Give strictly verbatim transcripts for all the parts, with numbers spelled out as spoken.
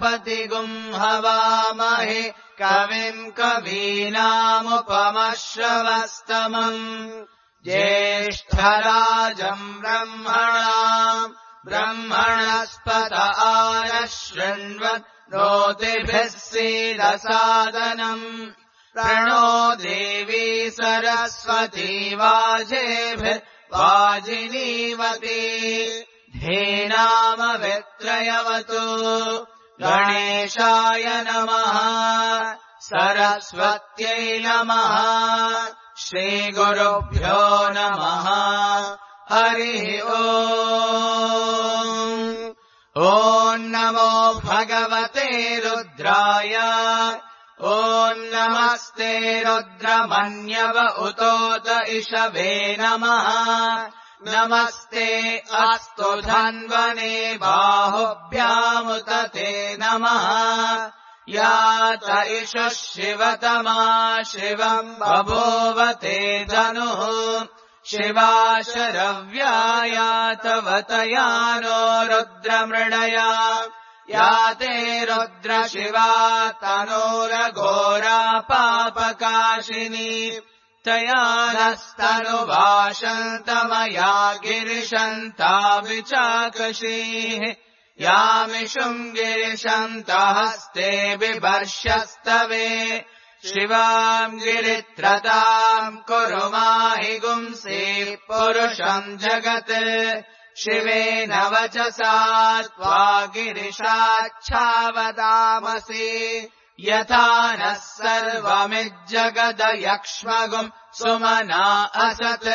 प्रजापतिगुम् हवामहे कविम् कवीनामुपमश्रवस्तमम् ज्येष्ठराजम् ब्रह्मणाम् ब्रह्मणस्पत आनशृण्वन् नोतिभिः सीदसादनम् प्रणो देवी सरस्वती वाजेभिः वाजिनीवती धेनामवित्रयवतु गणेशाय नमः सरस्वत्यै नमः श्रीगुरुभ्यो नमः हरिः ओम् ॐ नमो भगवते रुद्राय ॐ नमस्ते रुद्रमन्यव उतोत इषवे नमः नमस्ते अस्तु धन्वने बाहुभ्यामुत ते नमः यात इषः शिवतमा शिवम् बभूवते धनुः शिवा शरव्यायातवतया नो रुद्रमृडया याते रुद्र शिवा तनोरघोरा पापकाशिनी तया नस्तनुभाषन्तमया गिरिशन्ता विचाकशीः यामिषुम् गिरिशन्तहस्ते बिभर्ष्यस्तवे शिवाम् गिरित्रताम् कुरु माहि गुंसे पुरुषम् जगत् शिवेन वचसा त्वा गिरिशाच्छावदामसि यथा नः सर्वमिज्जगदयक्ष्मगुम् सुमना असत्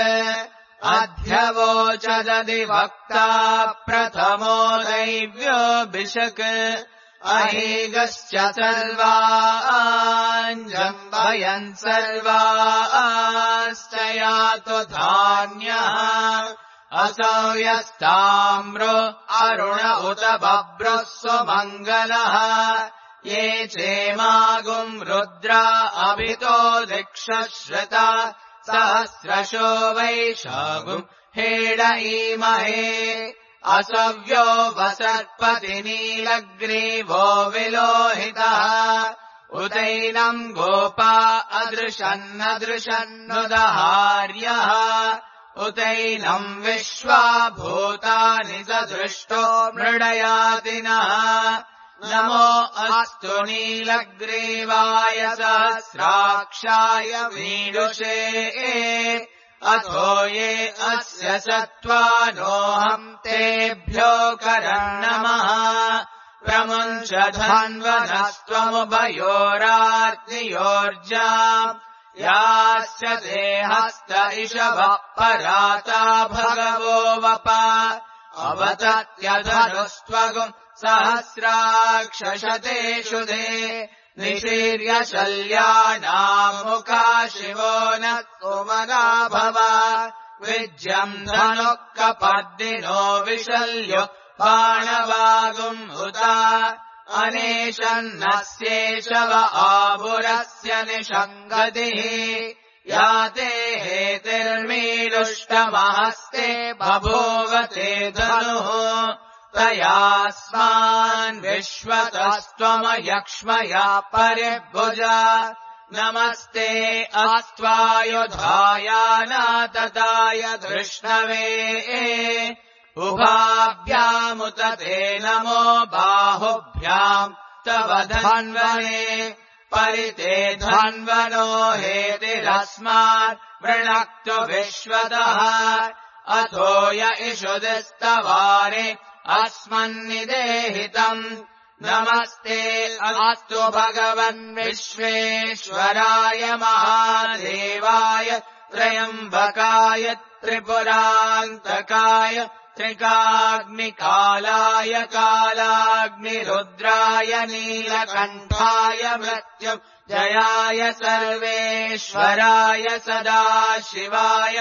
अध्यवोचदधिवक्ता प्रथमो दैव्योऽभिषक् अहेगश्च सर्वाञ्जम्बयन् सर्वाश्च यातु धान्यः असौ यस्ताम्रो अरुण उत बभ्रुः सुमङ्गलः ये चेमागुम् रुद्रा अभितो दिक्षश्रुता सहस्रशो वैशागुम् हेडईमहे असव्यो वसर्पति नीलग्रीवो विलोहितः उतैनम् गोपा अदृशन्नदृशन्नुदहार्यः उतैनम् विश्वा भूतानि सदृष्टो मृडयातिनः नमो अस्तु नीलग्रीवाय सहस्राक्षाय वीडुषे अथो ये अस्य सत्त्वानोऽहम् तेभ्यो करन्नमः प्रमुञ्च धन्वनस्त्वमुभयोरार्तियोर्जाम् यास्य ते हस्त इषवः पराता भगवो वप अवतत्यधनुस्त्वगुम् सहस्राक्षशतेषु दे निशीर्य शल्यानाम् मुखा शिवो न सुमना भव विज्यम् धनुः कपर्दिनो विशल्यो बाणवागुम् हुता अनेशन्नस्येषव आभुरस्य निषङ्गतिः याते हेतिर्मीलुष्टमहस्ते बभूवते धनुः तयास्मान् विश्वतस्त्वमयक्ष्मया परिभुजा नमस्ते अस्त्वायुधायानातताय धृष्णवे उभाभ्यामुत ते नमो बाहुभ्याम् तव धन्वने परिते धन्वनो हेतिरस्मात् वृणक्तु विश्वतः अथो य इषुदिस्तवारे अस्मन्निदेहितम् नमस्ते अस्तु भगवन् विश्वेश्वराय महादेवाय त्र्यम्बकाय त्रिपुरान्तकाय त्रिकाग्निकालाय कालाग्निरुद्राय नीलकण्ठाय मृत्युञ्जयाय सर्वेश्वराय सदाशिवाय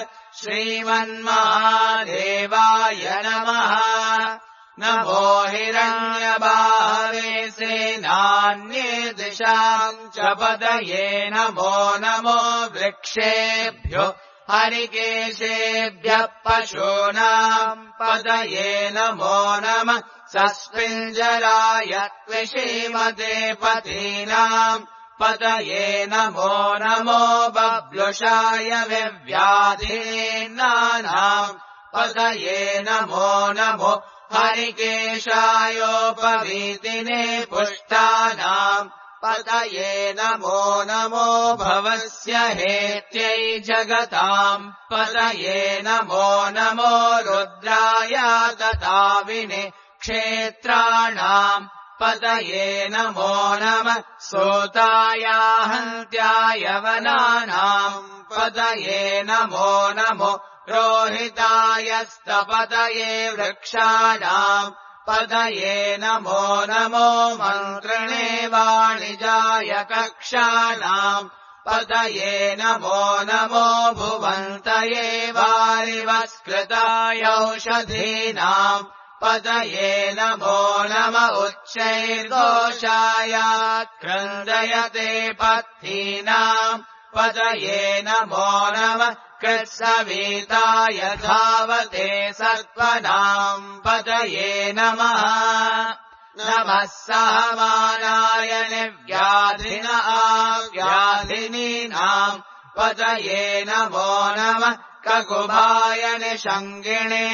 श्रीमन्महादेवाय नमः नमो हिरण्यबाहवे सेनान्ये दिशाम् च पदये नमो नमो वृक्षेभ्यो हरिकेशेभ्यः पशूनाम् पतये नमो नमः सस्मिञ्जराय त्विषीमते पतीनाम् पतये नमो नमो बब्लुषाय विव्याधीनानाम् पतये नमो नमो हरिकेशायोपवीतिने पुष्टानाम् पतये नमो नमो भवस्य हेत्यै जगताम् पतये नमो नमो रुद्राय तताविने क्षेत्राणाम् पतये नमो नमः सोताय हन्त्याय वनानाम् पतये नमो नमो रोहितायस्तपतये वृक्षाणाम् पतये नमो नमो मन्त्रिणे वाणिजाय कक्षाणाम् पतये नमो नमो भुवन्तये वारिवस्कृताय औषधीनाम् पतये नमो नम उच्चैर्घोषाय क्रन्दयते पत्नीनाम् पतये नमो नमः कृत्सविताय धावते सत्त्वनाम् पतये नमः नमः सहमानाय निव्याधिन आव्याधिनीनाम् पतये नमो नमः ककुभाय निषङ्गिणे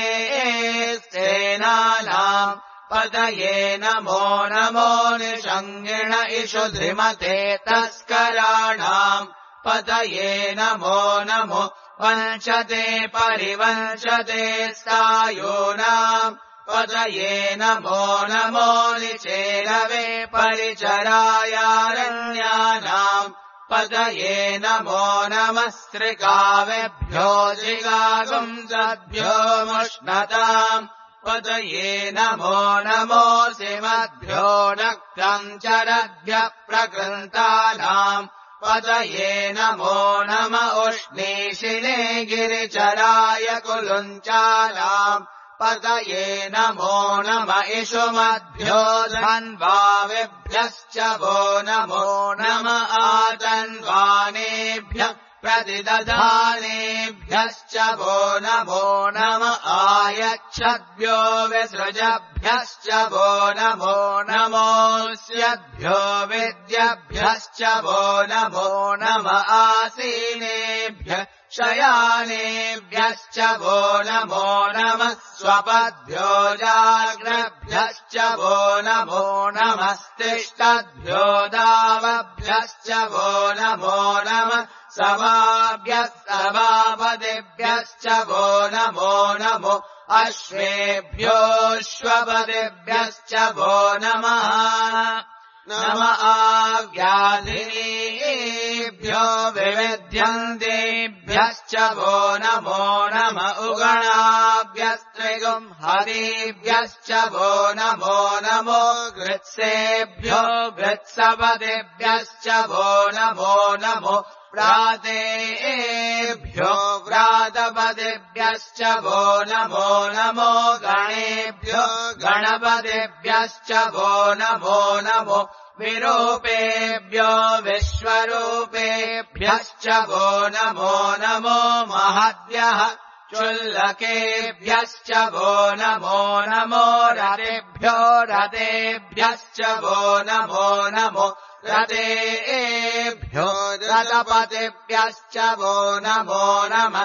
सेनानाम् पतये नमो नमो निषङ्गिण इषु धृमते तस्कराणाम् पतये नमो नमो वंशते परिवंशते स्थायूनाम् पतये नमो नमो निचेरवे परिचरायारण्यानाम् पतये नमो नमः स्त्रिकावेभ्यो जिगागुंसद्भ्यो मुष्णताम् पतये नमो नमो सिमद्भ्यो नक्तञ्चरद्भ्यः प्रकृन्तानाम् पतये नमो नम उष्णीषिणे गिरिचराय कुलुञ्चानाम् पतये नमो नम इषुमद्भ्यो धन्वाविभ्यश्च वो नमो नम आतन्वानेभ्यः प्रतिदधानेभ्यश्च वो नमो नम आयच्छद्भ्यो विसृजभ्यश्च वो नमो नमोऽस्यद्भ्यो विद्यभ्यश्च वो नमो नम आसीनेभ्यः शयानेभ्यश्च वो नमो नमः स्वपद्भ्यो जाग्रभ्यश्च वो नमो नमस्तिष्ठद्भ्यो दावभ्यश्च वो नमो नमः सभाभ्यः सभापतिभ्यश्च वो नमो नमो अश्वेभ्योऽश्वपतिभ्यश्च वो नमः नम आव्याधिनीभ्यो विविध्यन्तेभ्यश्च वो नमो नम उगणाभ्यस्त्रिगुम् हरिभ्यश्च वो नमो नमो गृत्सेभ्यो गृत्सपतिभ्यश्च वो नमो नमो व्रातेभ्यो व्रातपतिभ्यश्च वो नमो नमो गणेभ्यो गणपतिभ्यश्च वो नमो नमो विरूपेभ्यो विश्वरूपेभ्यश्च वो नमो नमो महद्भ्यः चुल्लकेभ्यश्च वो नमो नमो रतेभ्यो रतेभ्यश्च वो नमो नमो रतेभ्यो रथपतिभ्यश्च वो नमो नमः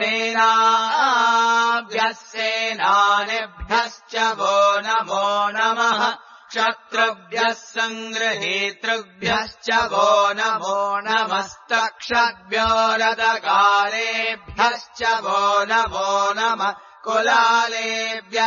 सेनाभ्यः सेनानिभ्यश्च वो नमो नमः क्षत्रुभ्यः सङ्गृहीतृभ्यश्च वो नमो नमस्तक्षद्भ्यो रथकारेभ्यश्च वो नमो नमः कुलालेभ्यः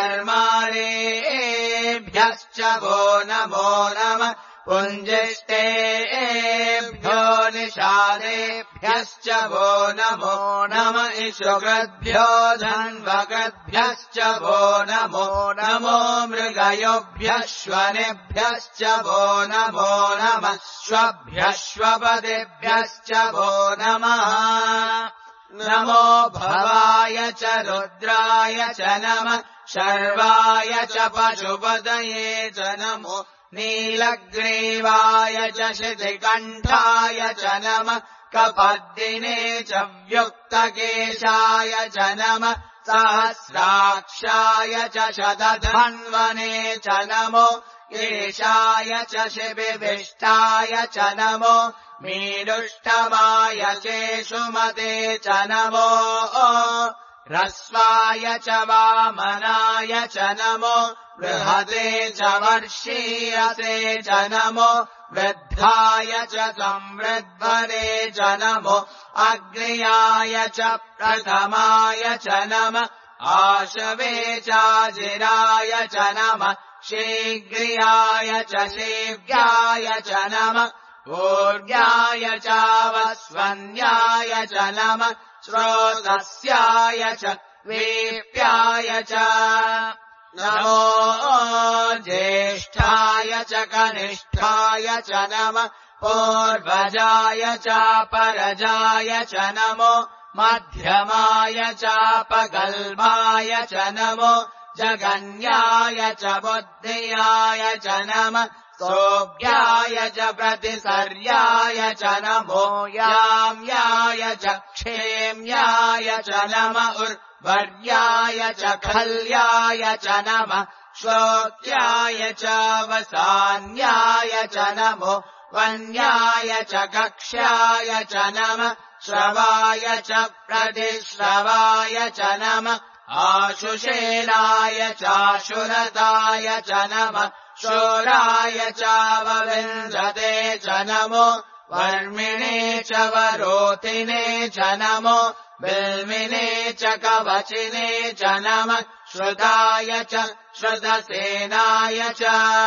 कर्मारेभ्यश्च वो नमो नमः पुञ्जिष्टेभ्यो निषादेभ्यश्च वो नमो नम इषुकृद्भ्यो धन्वकृद्भ्यश्च वो नमो नमो मृगयोभ्यश्वनेभ्यश्च वो नमो नमः श्वभ्यश्वपतिभ्यश्च वो नमः नमो भवाय च रुद्राय च नमः शर्वाय च पशुपतये च नमो नीलग्रीवाय च शितिकण्ठाय च नमः कपर्दिने च व्युक्तकेशाय च नमः सहस्राक्षाय च शतधन्वने च नमो केशाय च शिबिविष्टाय च नमो मीरुष्टमाय चेषुमते च नमो ह्रस्वाय च वामनाय च नमो बृहते च वर्षीयसे च नमो वृद्धाय च संवृद्भरे च नमो अग्न्याय च प्रथमाय च नमः आशवे चाजिराय च नमः शीघ्रियाय च शीघ्राय च नमः ऊर्व्याय चावस्वन्याय च नमः श्रोतस्याय च वीप्याय च नमो ज्येष्ठाय च कनिष्ठाय च नमः पूर्वजाय चापरजाय च नमो मध्यमाय चापगल्भाय च नमो जगन्याय च बुद्धियाय च नमः सोऽव्याय च प्रतिसर्याय च नमो याम्याय च क्षेम्याय च नमः उर्वर्याय च खल्याय च नमः श्रोत्याय च वसान्याय च नमो वन्याय च कक्ष्याय च नमः श्रवाय च प्रतिश्रवाय च नमः आशुषेणाय चाशुरताय च नमः शूराय चावविन्दते च नमो वर्मिणे च वरोतिने च नमो बिल्मिने च कवचिने च नमः श्रुताय च श्रुतसेनाय च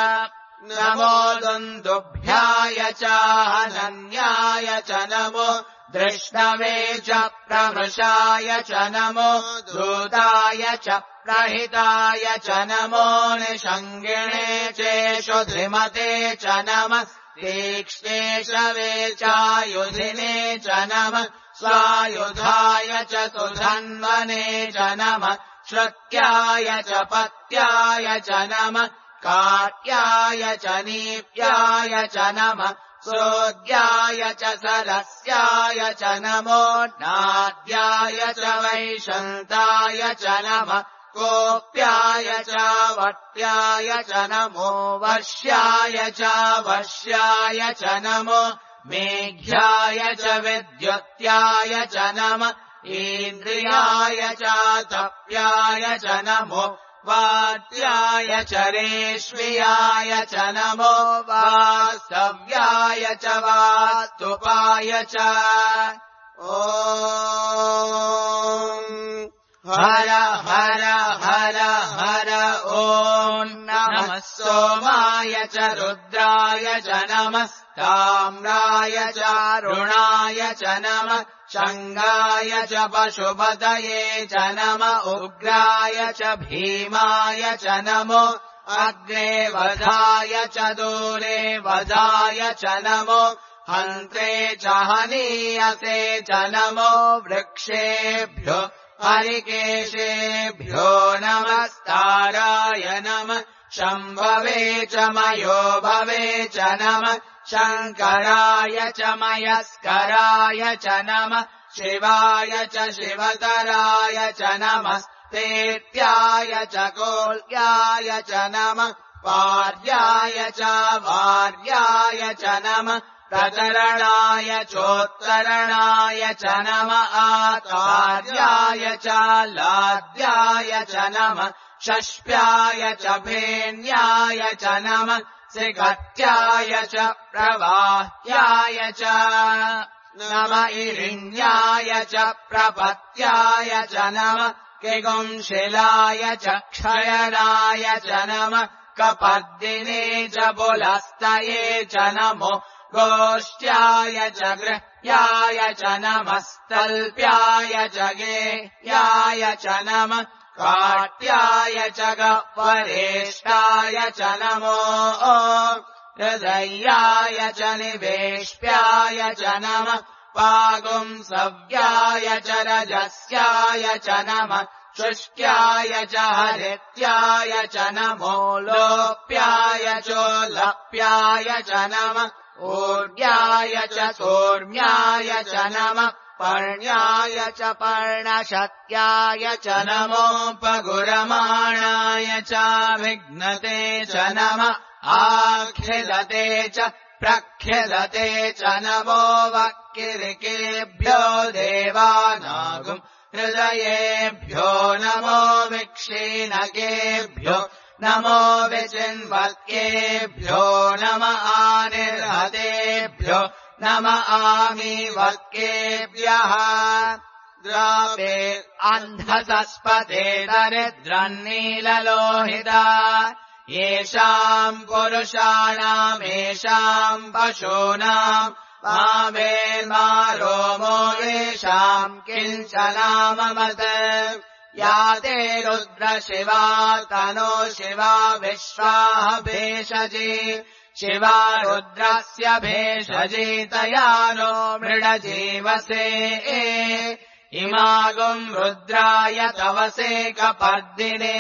नमो दुन्दुभ्याय च हनन्याय च नमो दृष्णवे च प्रमृषाय च नमो दूताय च प्रहिताय च नमो निषङ्गिणे चेषु धृमते च नमः तीक्ष्णेशवे चायुधिने च नमः स्वायुधाय च सुधन्वने च नमः श्रुत्याय च पत्याय च नमः काट्याय च नीप्याय च नमः सोऽद्याय च सरस्याय च नमो नाद्याय च वैशन्ताय च नमः कोप्याय च वट्याय च नमो वर्ष्याय च वश्याय च नमो मेघ्याय च विद्युत्याय च नमः इन्द्रियाय च तप्याय च नमो वात्याय च रेष्म्याय च नमो वास्तव्याय च वास्तुपाय च ॐ हर हर हर हर ॐ नमः सोमाय च रुद्राय च नमः ताम्राय च रुणाय च नमः शङ्गाय च पशुपतये च नमः उग्राय च भीमाय च नमो अग्रे वधाय च दूरे वधाय च नमो हन्त्रे च हनीयसे च नमो वृक्षेभ्यो हरिकेशेभ्यो नमस्ताराय नमः शम्भवे च मयो भवे च नमः शङ्कराय च मयस्कराय च नमः शिवाय च शिवतराय च नमः तेत्याय च कोल्याय च नमः पार्याय च वार्याय च नमः प्रतरणाय चोत्तरणाय च नमः आचार्याय च लाद्याय च नमः षष्प्याय च भेन्याय च नमः सिगत्याय च प्रवाह्याय च नम इरिण्याय च प्रपत्याय च नमः किगुंशिलाय च क्षयनाय च नमः कपर्दिने च बुलस्तये च नमो गोष्ट्याय च गृह्याय च नमस्तल्प्याय च गेह्याय च नमः काट्याय च गह्वरेष्ठाय च नमो हृदयाय च निवेष्ट्याय च नमः पागुंसव्याय च रजस्याय च नमः शुष्क्याय च हरित्याय च नमो लोप्याय चोलप्याय च नमः ऊर्व्याय च सोर्म्याय च नमः पर्ण्याय च पर्णशत्याय च नमोपगुरमाणाय च विघ्नते च नमः आख्यदते च प्रख्यदते च नमो वक्किरिकेभ्यो देवानागुम् हृदयेभ्यो नमो विक्षीणकेभ्यो नमो विचिन्वत्केभ्यो नम आनिर्हतेभ्यो नम आमीवत्केभ्यः द्रावे अन्धसस्पते दरिद्रन्नीललोहिता येषाम् पुरुषाणामेषाम् पशूनाम् मावेर्मारोमो येषाम् किञ्चनाममत् या ते रुद्रशिवा तनो शिवा विश्वाः भेषजी शिवा रुद्रस्य भेषजी तया नो मृडजीवसे इमागुम् रुद्राय तवसे कपर्दिने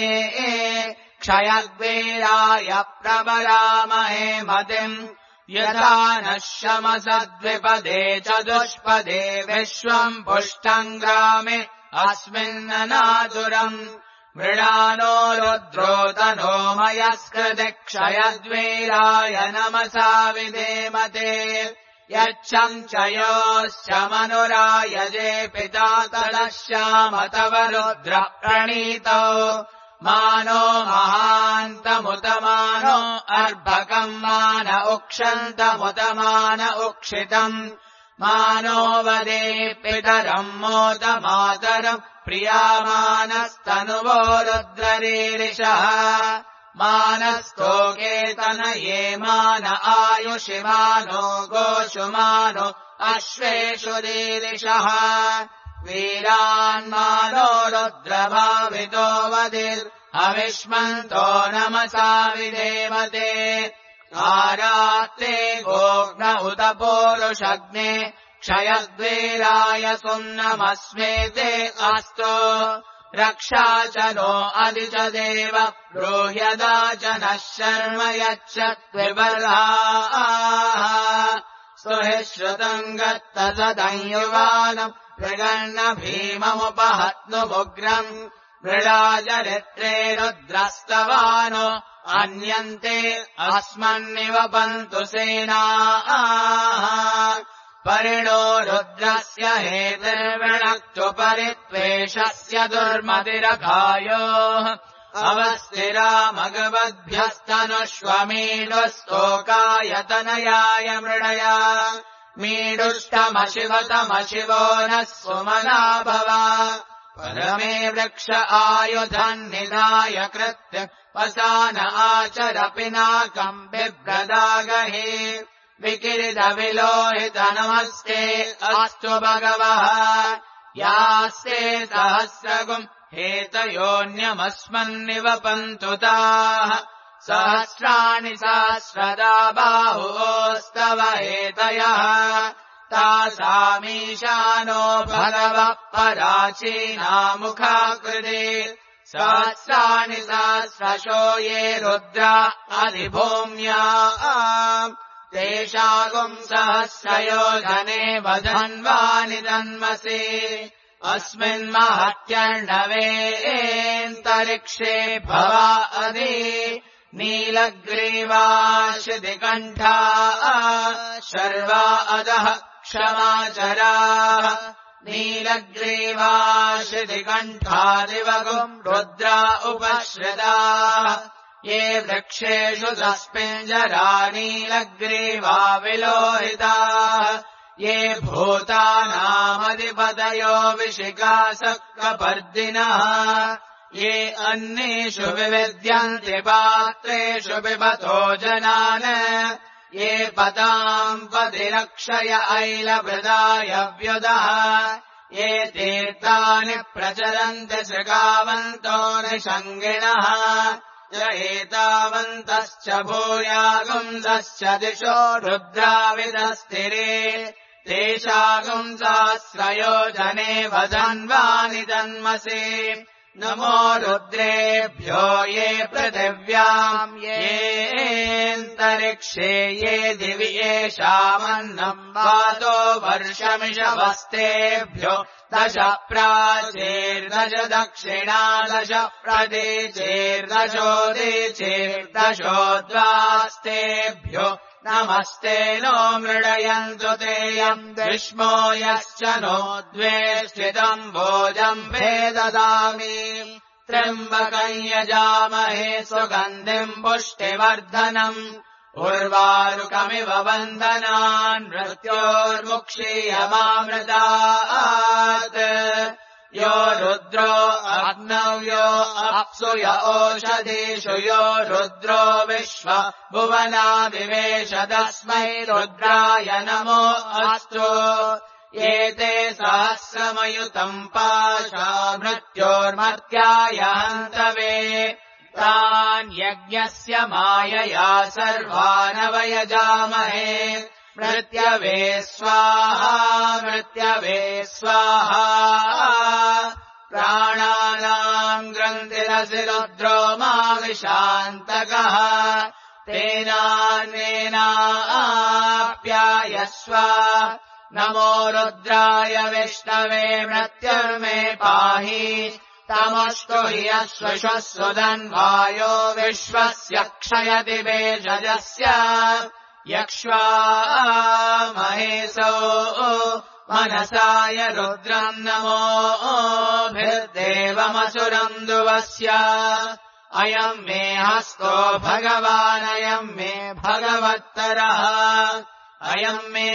क्षयग्वीराय प्रवरामहे मतिम् यथा नः शमसद्विपदे च दुष्पदे विश्वम् पुष्टम् ग्रामे अस्मिन्ननातुरम् मृडानो रुद्रो तनो मयस्कृति क्षयद्वीराय नमसा विधेमते यच्छम् च योश्च मनुरायजे पिता तदश्याम तव रुद्र प्रणीतौ मानो महान्तमुतमानो अर्भकम् मान उक्षन्तमुतमान उक्षितम् मानो वदे पितरम् मोद मातरम् प्रियामानस्तनुवो रुद्ररीरिषः मानस्तोकेतनये मान आयुषिमानो गोषुमानो अश्वेषु रीरिषः वीरान्मानो रुद्रभावितो वदिर् अविष्मन्तो नमसा विधेमते आरात्ते गोग्न उत पूरुषग्ने क्षयद्वीराय सुम्नमस्मेते अस्तु रक्षा च नो अधि च देव ब्रूह्यदा च नः शर्म यच्च त्विबर्हाः सुहि श्रुतम् गत्तसदंयुवानम् मृगन्न भीममुपहत्नुमुग्रम् मृडाचरित्रे रुद्रस्तवानो अन्यन्ते अस्मन्निव पन्तु सेनाः परिणो रुद्रस्य हेतिर्विणक्तु परित्वेषस्य दुर्मतिरघायोः अवस्थिरा मगवद्भ्यस्तनुष्वमीडुस्तोकायतनयाय मृडया मीडुष्टमशिवतमशिवो नः सुमना भव परमे वृक्ष आयुधन्निधाय कृत्य वसान आचर पिनाकम् बिभ्रदागहि विकिरितविलोहित नमस्ते अस्तु भगवः यास्ते सहस्रगुम् हेतयोऽन्यमस्मन्निव पन्तु ताः सहस्राणि सहस्रदा बाहुस्तव हेतयः तासामीशानो भगवः पराचीनामुखाकृते सहस्राणि सहस्रशो ये रुद्रा अधिभूम्या तेषागुम् सहस्रयोजने वधन्वानि जन्मसि अस्मिन्महत्यर्णवेऽन्तरिक्षे भवा अधि नीलग्रीवा शितिकण्ठा शर्वा अधः क्षमाचराः नीलग्रीवा शितिकण्ठादिवगुम् रुद्रा उपश्रिताः ये वृक्षेषु तस्मिञ्जरा नीलग्रीवा विलोहिताः ये भूतानामधिपतयो विशिखासक्कपर्दिनः ये अन्येषु विविद्यन्ति पात्रेषु पिबतो जनान् ये पताम् पतिरक्षय ऐलभृदाय व्युदः ये तीर्थानि प्रचरन्ति शृगावन्तो निषङ्गिणः य एतावन्तश्च भूयागुंसश्च दिशो रुद्राविदस्थिरे तेषागुम् सहस्रयोजने वधन्वानि जन्मसि नमो रुद्रेभ्यो ये पृथिव्याम् ये येऽन्तरिक्षे ये दिवि येषामन्नम् वातो वर्षमिषवस्तेभ्यो दश प्राचेर्दश दक्षिणा दश प्रदेचेर्दशोदेचेर्दशोद्वास्तेभ्यो नमस्ते नो मृडयन्तु तेऽयम् विष्मो यश्च नो द्वे स्थितम् भोजम् भेददामि त्र्यम्बकम् यजामहे सुगन्धिम् पुष्टिवर्धनम् उर्वारुकमिव वन्दनान् मृत्योर्मुक्षीयमामृतात् यो रुद्रो अग्नौ यो अप्सु य ओषधीषु यो रुद्रो विश्व भुवना विवेश तस्मै रुद्राय नमो अस्तु एते सहस्रमयुतम् पाशा मृत्योर्मर्त्याय हन्तवे तान् यज्ञस्य मायया सर्वानवयजामहे मृत्यवे स्वाहा मृत्यवे स्वाहा प्राणानाम् ग्रन्थिरसि रुद्रो माविशान्तकः तेनान्नेनाप्यायस्व नमो रुद्राय विष्णवे मृत्युर्मे पाहि तमस्तु हि अश्वशः सुदन्वायो विश्वस्य क्षयति भेषजस्य यक्ष्वा महेशो मनसाय रुद्रम् नमोभिर्देवमसुरम् दुवस्य अयम् मे हस्तो भगवानयम् मे भगवत्तरः अयम् मे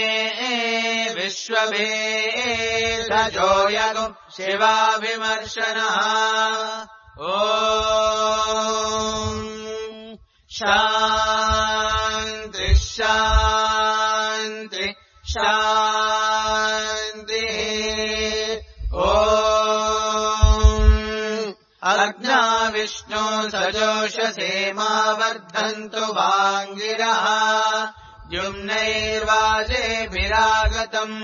विश्वभेषजो यगुः शिवाभिमर्शनः ॐ शान्ति शान्ति शान्तिः ॐ अग्ना विष्णु सजोषसेमा वर्धन्तु वाङ्गिरः जुम्नैर्वाजेभिरागतम्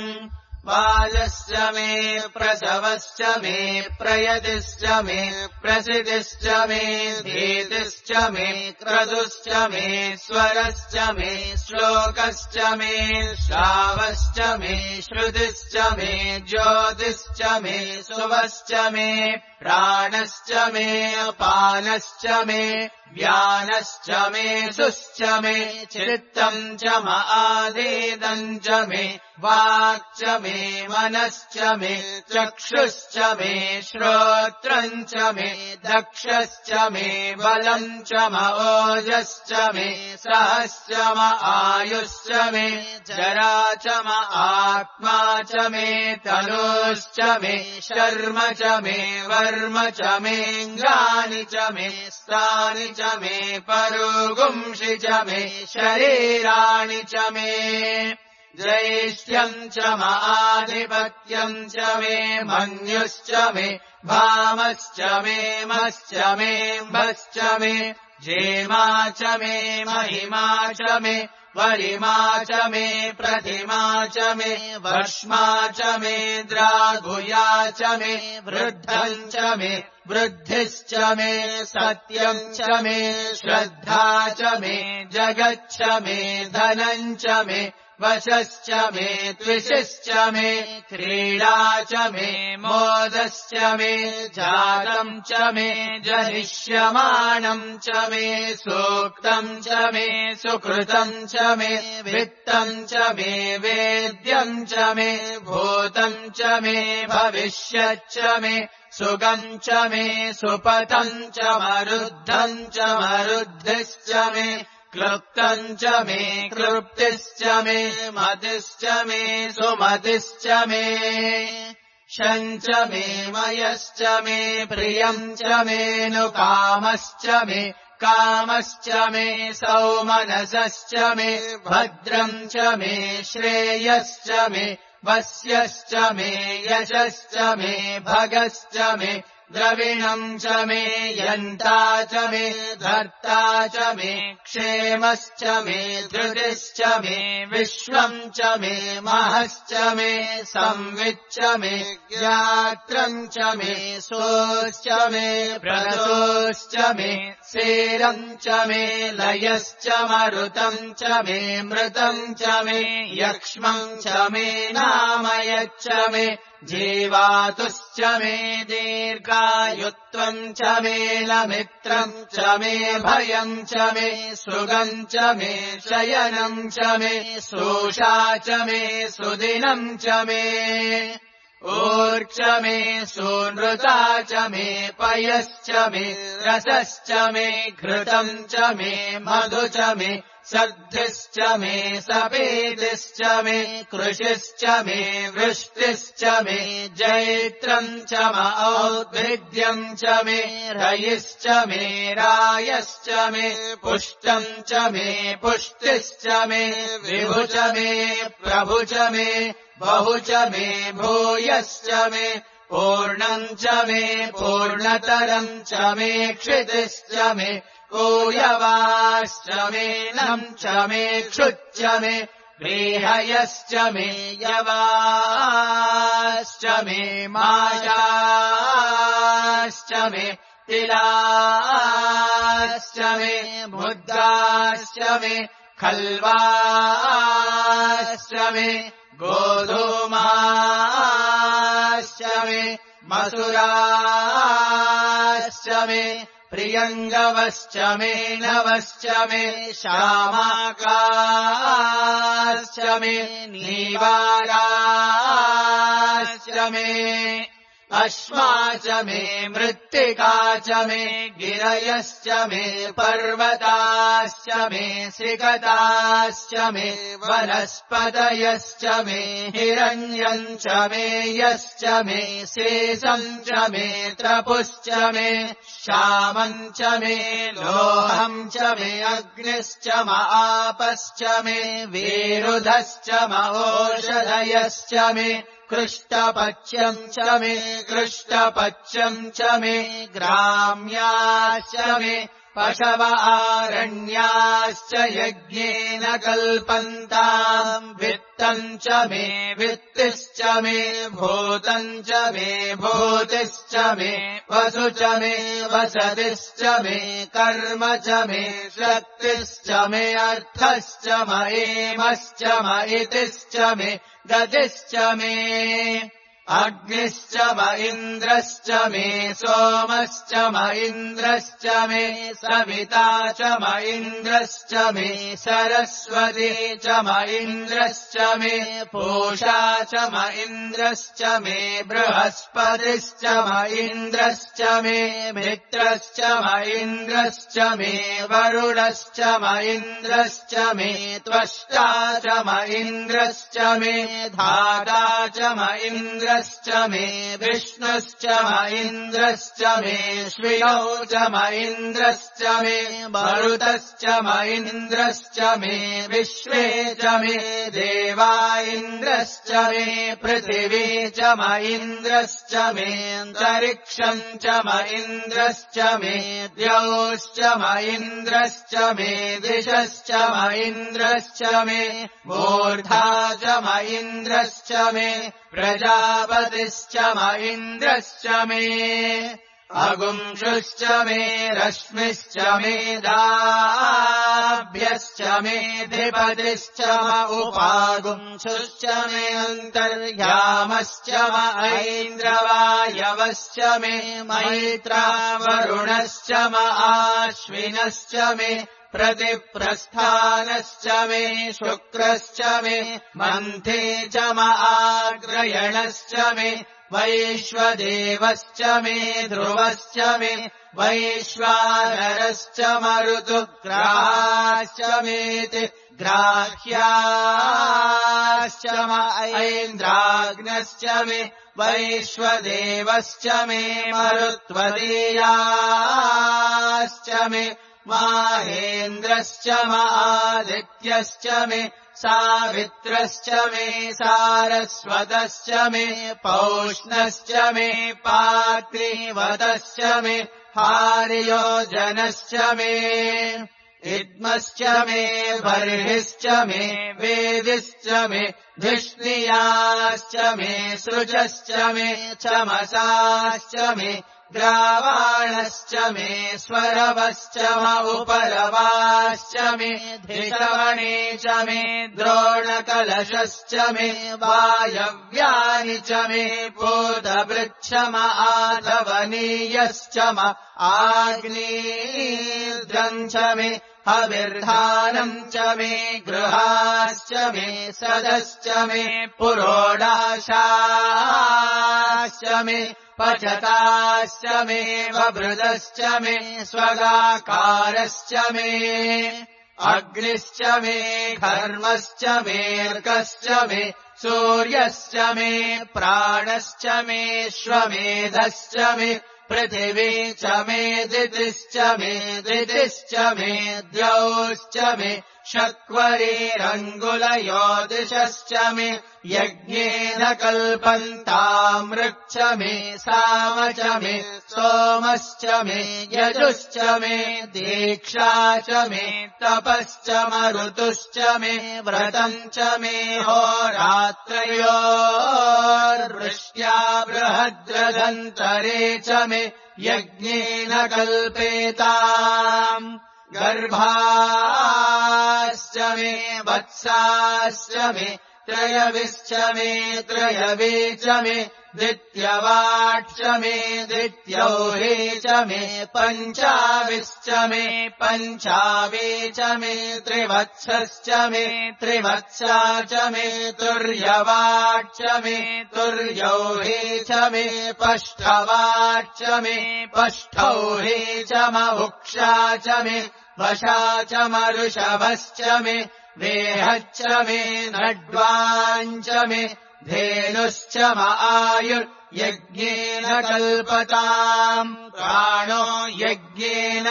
वाजश्च मे प्रसवश्च मे प्रयतिश्च मे प्रसिद्धिश्च मे धीतिश्च मे क्रतुश्च मे स्वरश्च मे श्लोकश्च मे श्रावश्च मे श्रुतिश्च मे ज्योतिश्च मे सुवश्च मे प्राणश्च मे अपानश्च मे व्यानश्च मे सुश्च मे चित्तम् च मादेदम् च मे वाक् च मे मनश्च मे चक्षुश्च मे श्रोत्रम् च मे दक्षश्च मे बलम् च ओजश्च मे सहश्च म आयुश्च मे जरा च म आत्मा च मे तनुश्च मे शर्म च मे वर्म च मेऽङ्गानि च मे स्थानि च मे परुगुंषि च मे शरीराणि च मे जैष्ठ्यम् च माधिपत्यम् च मे मन्युश्च मे भामश्च मे मश्च मे भश्च मे जेमा च मे महिमा च मे वरिमा च मे प्रतिमा च मे वर्ष्मा च मे द्रागुया च मे वृद्धम् च मे वृद्धिश्च मे सत्यम् च मे श्रद्धा च मे जगच्च मे धनम् च मे वशश्च मे त्विषश्च मे क्रीडा च मे मोदश्च मे जातम् च मे जनिष्यमाणम् च मे सूक्तम् च मे सुकृतम् च मे वित्तम् च मे वेद्यम् च मे भूतम् च मे भविष्यच्च मे सुगम् च मे सुपतम् च मरुद्धम् च मरुद्धिश्च मे क्लुप्तम् च मे क्लृप्तिश्च मे मतिश्च मे सुमतिश्च मे शम् च मे मयश्च मे प्रियम् च मेऽनुकामश्च मे कामश्च मे सौमनसश्च मे भद्रम् च मे श्रेयश्च मे वस्यश्च मे यशश्च मे भगश्च मे द्रविणम् च मे यन्ता च मे धर्ता च मे क्षेमश्च मे धृतिश्च मे विश्वम् च मे महश्च मे संविच्च मे ज्ञात्रम् च मे सोश्च मे प्रदोश्च मे सेरम् च मे लयश्च मरुतम् च मे मृतम् च मे यक्ष्मम् च मे नामयच्च मे जीवातुश्च मे दीर्घायुत्वम् च मे लमित्रम् च मे भयम् च मे सुगम् च मे शयनम् च मे सोषा च मे सुदिनम् च मे ऊर्च मे सूनृता च मे पयश्च मे रसश्च मे घृतम् च मे मधु च मे सद्धिश्च मे सपेतिश्च मे कृषिश्च मे वृष्टिश्च मे जैत्रम् च औद्भिद्यम् च मे रयिश्च मे रायश्च मे पुष्टम् च मे पुष्टिश्च मे विभु च मे प्रभु च मे बहु च मे भूयश्च मे पूर्णम् च मे पूर्णतरम् च मे क्षितिश्च मे कूयवाश्च मे नम् च मे क्षुच्च मे व्रीहयश्च मे यवाश्च मे माशाश्च मे तिलाश्च मे मुद्गाश्च मे खल्वाश्च मे गोधूमाश्च मे मसुराश्च मे प्रियङ्गवश्च मे नवश्च मे श्यामाकाश्च मे नीवाराश्च मे अश्मा च मे मृत्तिका च मे गिरयश्च मे पर्वताश्च मे सिकताश्च मे वनस्पतयश्च मे हिरण्यम् च मे यश्च मे शेषम् च मे त्रपुश्च मे श्यामम् च मे लोहम् च मे अग्निश्च आपश्च मे विरुधश्च महोषधयश्च मे कृष्टपच्यम् च मे कृष्टपच्यम् च मे ग्राम्याश्च मे पशव आरण्याश्च यज्ञेन कल्पन्ताम् वित्तम् च मे वित्तिश्च मे भूतम् च मे भूतिश्च मे वसु च मे वसतिश्च मे कर्म च मे शक्तिश्च मे अर्थश्च मयेमश्च मयितिश्च मे गतिश्च मे अग्निश्च म इन्द्रश्च मे सोमश्च म इन्द्रश्च मे सविता च म इन्द्रश्च मे सरस्वती च म इन्द्रश्च मे पूषा च म इन्द्रश्च मे बृहस्पतिश्च म इन्द्रश्च मे मित्रश्च म इन्द्रश्च मे वरुणश्च म इन्द्रश्च मे त्वष्टा च म इन्द्रश्च मे धाता च म इन्द्रश्च मे विष्णुश्च म इन्द्रश्च मे श्विनौ च म इन्द्रश्च मे मरुतश्च म इन्द्रश्च मे विश्वे च मे देवा इन्द्रश्च मे पृथिवी च म इन्द्रश्च मे अन्तरिक्षम् च म इन्द्रश्च मे द्यौश्च म इन्द्रश्च मे दिशश्च म इन्द्रश्च मे मूर्धा च म इन्द्रश्च मे प्रजापतिश्च म इन्द्रश्च मे अगुंशुश्च मे रश्मिश्च मे दाभ्यश्च मे धिपतिश्च म उपागुंशुश्च मे अन्तर्यामश्च म ऐन्द्रवायवश्च मे मैत्रा वरुणश्च म आश्विनश्च मे प्रतिप्रस्थानश्च मे शुक्रश्च मे मन्थे च म आग्रयणश्च मे वैश्वदेवश्च मे ध्रुवश्च मे वैश्वानरश्च मरुतुग्राश्च मेति ग्राह्याश्च म ऐन्द्राग्नश्च मे वैश्वदेवश्च मे मरुत्वदीयाश्च मे माहेन्द्रश्च मादित्यश्च मे सावित्रश्च मे सारस्वतश्च मे पौष्णश्च मे पात्रीवतश्च मे हार्योजनश्च मे इद्मश्च मे बर्हिश्च मे वेदिश्च मे धिष्णियाश्च मे सृजश्च मे चमसाश्च मे ग्रावाणश्च मे स्वरवश्च म उपरवाश्च मे धिषवणे च मे द्रोणकलशश्च मे वायव्यानि च मे पूतवृक्षम आधवनीयश्च म आग्नेयद्रम् च मे हविर्धानम् च मे गृहाश्च मे सदश्च मे पुरोडाशाश्च मे पचताश्च मे वभृदश्च मे स्वगाकारश्च मे अग्निश्च मे घर्मश्च मेऽर्कश्च मे सूर्यश्च मे प्राणश्च मे श्वमेधश्च मे पृथिवी च मे दितिश्च मे दितिश्च मे द्यौश्च मे शक्वरीरङ्गुलयोदिशश्च मे यज्ञेन कल्पन्तामृक्ष मे साम च मे सोमश्च मे यजुश्च मे दीक्षा च मे तपश्च मरुतुश्च मे व्रतम् च मे होरात्रयोर्वृष्ट्या बृहद्रदन्तरे च मे यज्ञेन कल्पेताम् गर्भाश्च मे वत्साश्च मे त्रयविश्च मे त्रयवे च मे द्वितीयवाट्च मे द्वितीयौहे च मे पञ्चाविश्च मे पञ्चावे च मे त्रिवत्सश्च मे त्रिवत्सा च मे तुर्यवाट्च मे तुर्यौहे च मे पष्ठवाट्च मे पष्ठौहे च महुक्षा च मे वशा च मरुषभश्च मे वेहच्च मे नड्वाञ्च मे धेनुश्च म आयुर्यज्ञेन कल्पताम् प्राणो यज्ञेन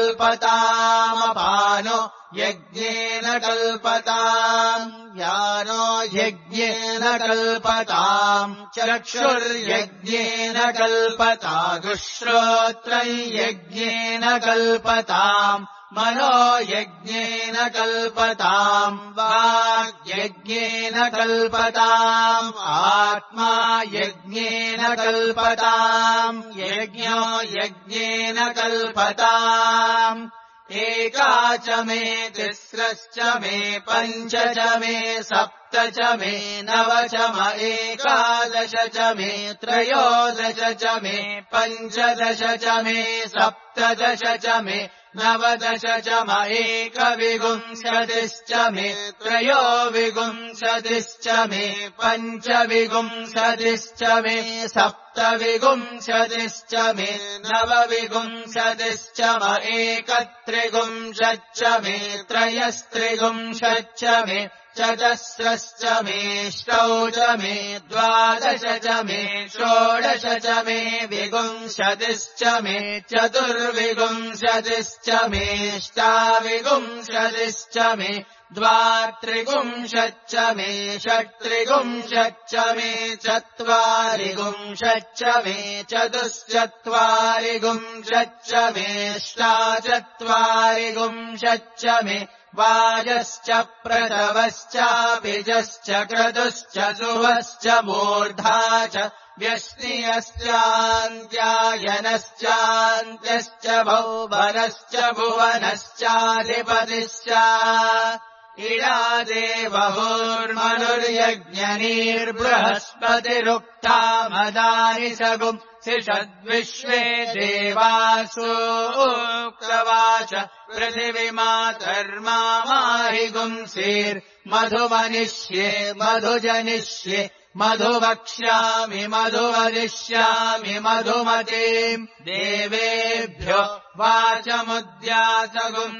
कल्पतामपानो यज्ञेन कल्पताम् यानो यज्ञेन कल्पताम् चक्षुर्यज्ञेन कल्पता दुःश्रोत्रम् यज्ञेन कल्पताम् मनो यज्ञेन कल्पताम् वाग्यज्ञेन कल्पताम् आत्मा यज्ञेन कल्पताम् यज्ञो यज्ञेन कल्पताम् एका च मे तिस्रश्च मे पञ्च च मे सप्त च मे नव च म एकादश च मे त्रयोदश च मे पञ्चदश च मे सप्तदश च मे नवदश च म एकविंशतिश्च मे त्रयोविंशतिश्च मे पञ्चविंशतिश्च मे सप्तविंशतिश्च मे नवविंशतिश्च म एकत्रिंशच्च मे त्रयस्त्रिंशच्च मे चतस्रश्च मेष्टौ च मे द्वादश च मे षोडश च मे विंशतिश्च मे चतुर्विंशतिश्च मेष्टाविंशतिश्च मे द्वात्रिंशच्च मे षट्त्रिंशच्च मे चत्वारिंशच्च मे चतुश्चत्वारिंशच्च मेष्टाचत्वारिंशच्च मे वाजश्च प्रसवश्चाभिजश्च क्रतुश्च सुवश्च मूर्धा च व्यष्टियश्चान्त्यायनश्चान्त्यश्च भौवनश्च भुवनश्चाधिपतिश्च इडा देवहोर्मनुर्यज्ञनीर्बृहस्पतिरुक्ता मदानि सगुम् सिषद्विश्वे देवासूक्तवाच पृथिवीमातर्माहि गुंसीर्मधुमनिष्ये मधुजनिष्ये मधुवक्ष्यामि मधुवदिष्यामि मधुमतीम् देवेभ्यो वाचमुद्यासगुम्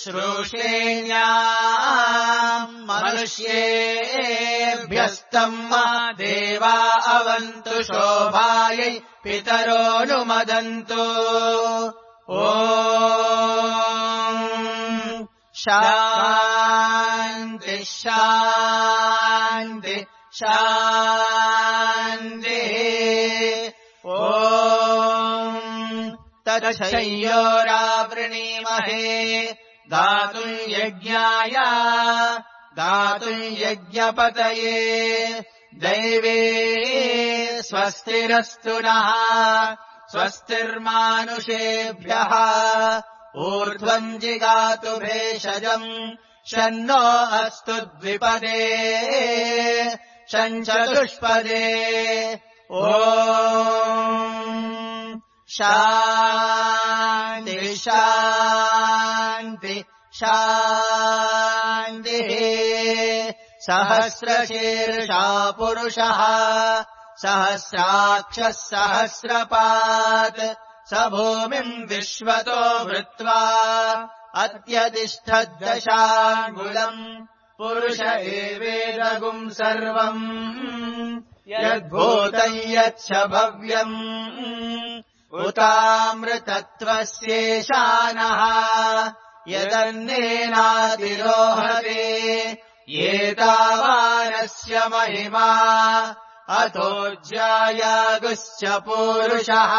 शुश्रूषेण्याम् मनुष्येभ्यस्तम् मा देवा अवन्तु शोभायै पितरोऽनुमदन्तु। ओ शान्ति शान्ति शान्तिः। ॐ तच्छयोरावृणीमहे गातुम् यज्ञाय गातुम् यज्ञपतये दैवे स्वस्तिरस्तु नः स्वस्तिर्मानुषेभ्यः ऊर्ध्वम् जिगातु भेषजम् शन्नो अस्तु द्विपदे शञ्चतुष्पदे। ॐ शान्ति शान्ति शान्तिः। सहस्रशीर्षा पुरुषः सहस्राक्षः सहस्रपात् स भूमिम् विश्वतो वृत्वा अत्यतिष्ठद्दशाङ्गुलम् पुरुष एवेदगुम् सर्वम् यद्भूतम् यच्च भव्यम् उतामृतत्वस्येशानः यदन्नेनातिरोहते एतावानस्य महिमा अतो ज्यायागुश्च पूरुषः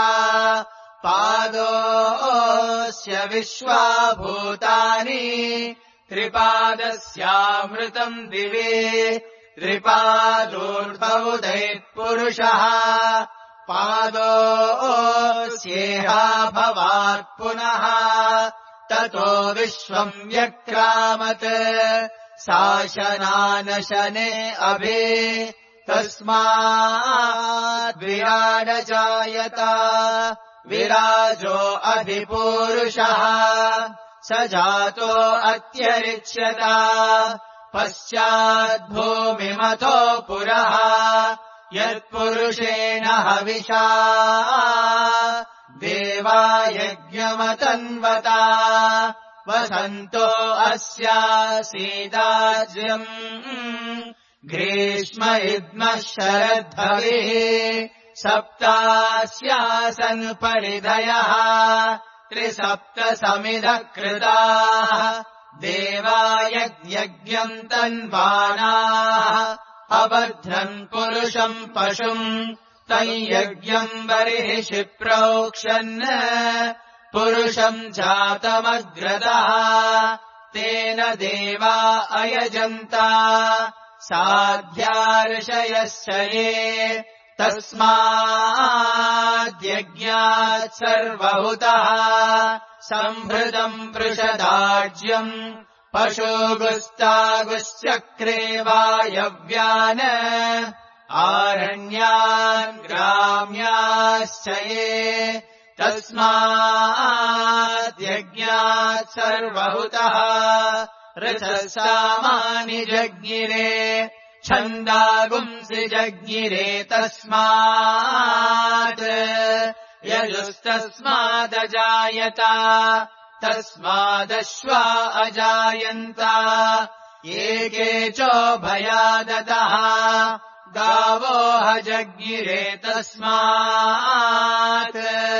पादोऽस्य विश्वाभूतानि त्रिपादस्यामृतम् दिवे त्रिपादोर्भवुदैत्पुरुषः पादोऽस्येहा भवात् पुनः ततो विश्वम् व्यक्रामत् शासनानशने अभे तस्माद्विराडजायत विराजो अधिपूरुषः स जातो अत्यरिच्यत पश्चाद्भूमिमतो पुरः यत्पुरुषेण हविषा देवा यज्ञमतन्वता वसन्तो अस्यासीदाज्यम् ग्रीष्म इद्मः शरद्धविः सप्तास्यासन् परिधयः त्रिसप्तसमिधः कृताः देवा यज्ञम् तन्वानाः अबध्रन् पुरुषम् पशुम् तञ्यज्ञम् बर्हिषि प्रोक्षन् पुरुषम् जातमग्रतः तेन देवा अयजन्ता साध्यार्षयश्च ये तस्माद्यज्ञात् सर्वहुतः सम्भृतम् पृषदाज्यम् पशुगुस्तागुश्चक्रे वायव्यान् आरण्यान् ग्राम्याश्च ये तस्माद्यज्ञात् सर्वहुतः ऋचः सामानि जज्ञिरे छन्दागुंसि जज्ञिरे तस्मात् यजुस्तस्मादजायत तस्मादश्वा अजायन्त एके चोभयादतः गावो हजज्ञिरे तस्मात्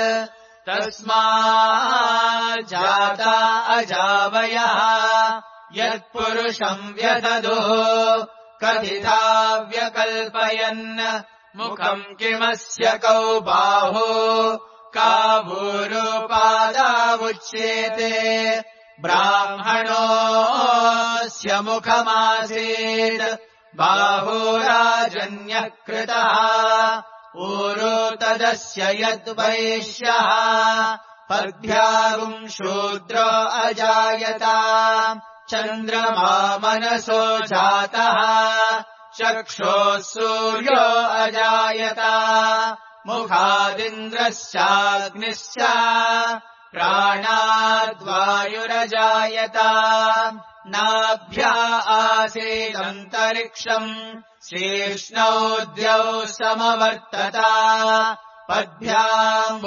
तस्माज्जाता अजावयः यत्पुरुषम् व्यदधुः कथिता व्यकल्पयन् मुखम् किमस्य कौ बाहु कावूरुपादावुच्येते ब्राह्मणोऽस्य मुखमासीत् बाहुराजन्यः कृतः ऊरो तदस्य यद्वैश्यः पद्भ्यागुम् शूद्रो अजायत चन्द्रमा मनसो जातः चक्षोः सूर्यो अजायत मुखादिन्द्रश्चाग्निश्च प्राणाद्वायुरजायत नाभ्या आसीदन्तरिक्षम् शीर्ष्णौ द्यौ समवर्तत पद्भ्याम्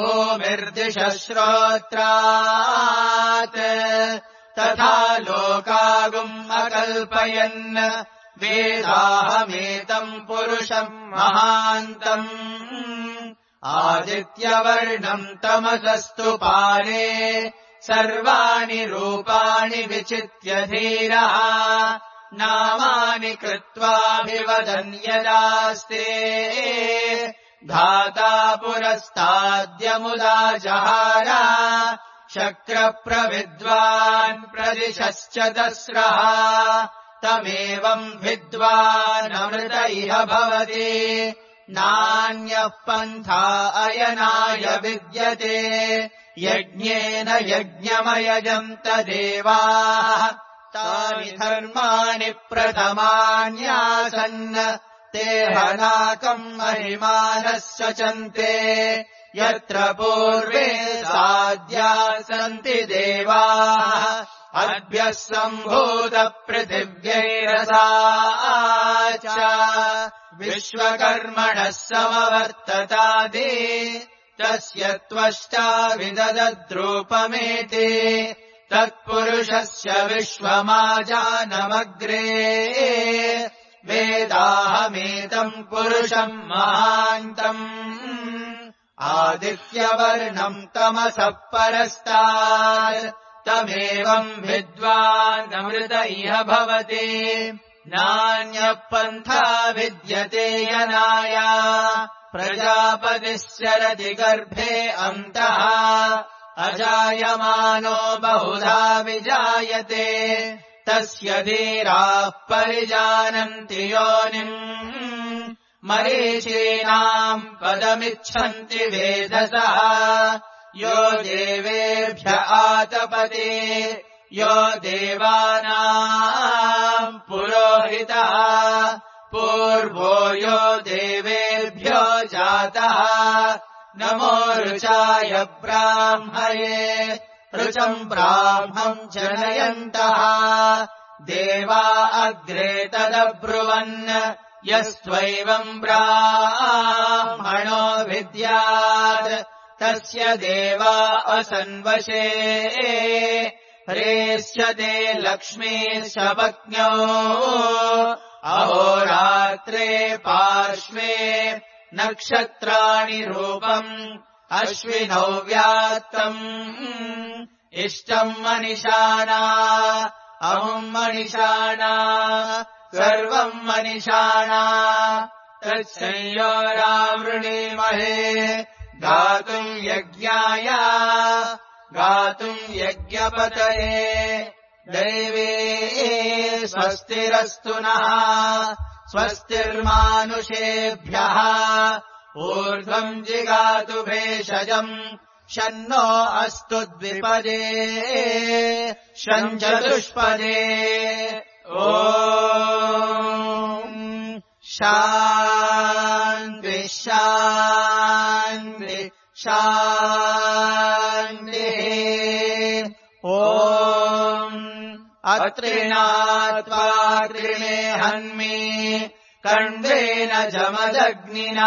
भूमिर्दिशश्रोत्रात् तथा लोकागुम् अकल्पयन् वेदाहमेतम् पुरुषम् महान्तम् आदित्यवर्णम् तमसस्तु पारे सर्वाणि रूपाणि विचित्य धीरः नामानि कृत्वाभिवदन् यदास्ते धाता पुरस्ताद्यमुदा जहार शक्रप्रविद्वान् प्रदिशश्च दस्रः तमेवम् विद्वानमृत इह भवति नान्यः पन्था अयनाय विद्यते यज्ञेन यज्ञमयजन्त देवाः तानि धर्माणि प्रथमान्यासन् ते हनाकम् महिमानः सचन्ते यत्र पूर्वे साध्या सन्ति देवाः अद्भ्यः सम्भूतपृथिव्यैरसा च विश्वकर्मणः समवर्ततादि तस्य त्वष्टा विददद्रूपमेति तत्पुरुषस्य विश्वमाजानमग्रे वेदाहमेतम् पुरुषम् महान्तम् आदित्यवर्णम् तमसः परस्तात् तमेवम् विद्वानमृत इह भवति नान्यः पन्था विद्यते यनाय प्रजापतिश्चरति गर्भे अन्तः अजायमानो बहुधा विजायते तस्य धीराः परिजानन्ति योनिम् मरीचीनाम् पदमिच्छन्ति वेधसः यो देवेभ्य आतपते यो देवानाम् पुरोहितः पूर्वो यो देवेभ्यो जातः नमो ऋचाय ब्राह्मये ऋचम् ब्राह्मम् जनयन्तः देवा अग्रे तदब्रुवन् यस्त्वैवम् ब्राह्मणो विद्यात् तस्य देवा असन्वशे ह्रेष्यते लक्ष्मीश्च पत्न्यो अहोरात्रे पार्श्वे नक्षत्राणि रूपम् अश्विनौ व्यात्तम् इष्टम् मनिषाणा अमुम् मनिषाणा सर्वम् मनिषाणा तत्संयोरावृणीमहे गातुम् यज्ञाय गातुम् यज्ञपतये दैवे स्वस्तिरस्तु नः स्वस्तिर्मानुषेभ्यः ऊर्ध्वम् जिगातु भेषजम् शन्नो अस्तु द्विपदे शञ्चतुष्पदे ॐ शान्ति शान्ति शान्तिः ॐ अत्रिणात्वा त्रिणे हन्मि कण्वेन जमदग्निना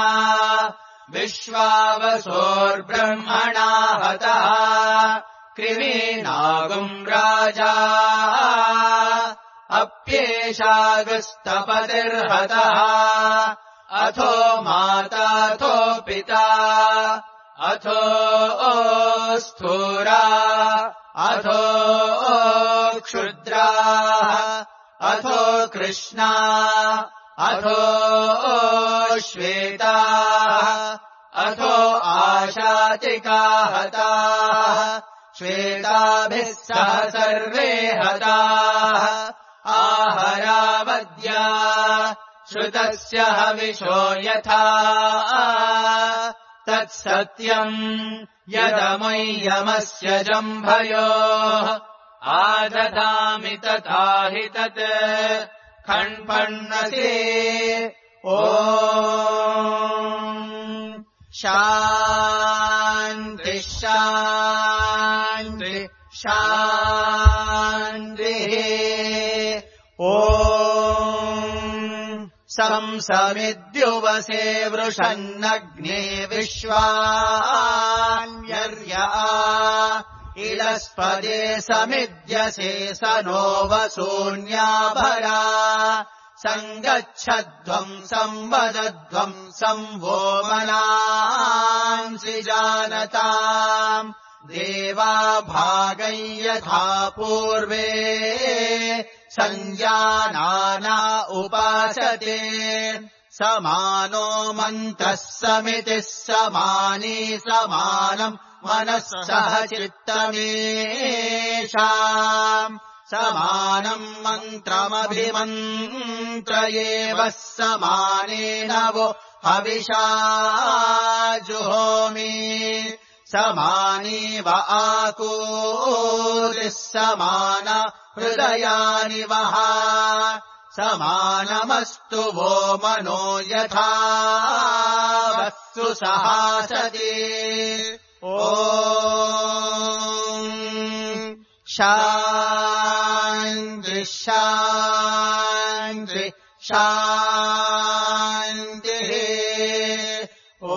विश्वावसोर्ब्रह्मणा हतः कृमीनागुम् राजा अप्येषागस्तपतिर्हतः अथो माताथो पिता अथो स्थूरा अथो क्षुद्राः अथो कृष्णा अथो श्वेताः अथो आशातिकाः हताः श्वेताभिः सह सर्वे हताः आहरावद्या श्रुतस्य हविषो यथा तत्सत्यम् यदमुय्यमस्य जम्भयोः आदधामि तथा हि तत् खण्पण्णसे ॐ शान्ति शान्ति शान्तिः ॐ संसमिद्युवसे वृषन्नग्ने विश्वान्यर्या इलस्पदे समिद्यसे स नो वसून्याभरा सङ्गच्छध्वम् संवदध्वम् संवो मनांसि जानताम् देवा भागं यथा पूर्वे संजानाना उपासते समानो मन्त्रः समितिः समानी समानम् मनः सह चित्तमेषाम् समानम् मन्त्रमभिमन्त्रयेव समानेन वो हविषा जुहोमि समानीव आकूतिः समान हृदयानि वः समानमस्तु वो मनो यथा वस्तु सहासति ॐ शान्ति शान्ति शान्तिः ॐ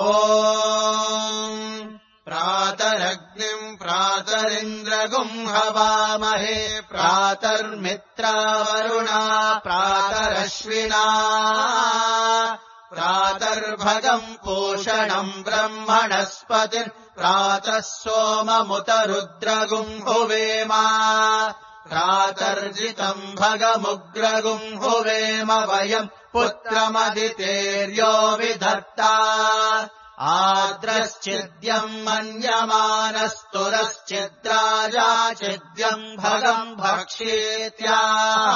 प्रातरग्निम् प्रातरिन्द्रगुम् हवामहे प्रातर्मित्रावरुणा प्रातरश्विना प्रातर्भगम् पूषणम् ब्रह्मणस्पतिः प्रातः सोममुत रुद्रगुम् हुवेम प्रातर्जितम् भगमुग्रगुम् हुवेम वयम् पुत्रमदितेर्यो विधत्ता आद्रश्चिद्यम् मन्यमानस्तुरश्चिद्राजाचिद्यम् भगम् भक्ष्येत्याह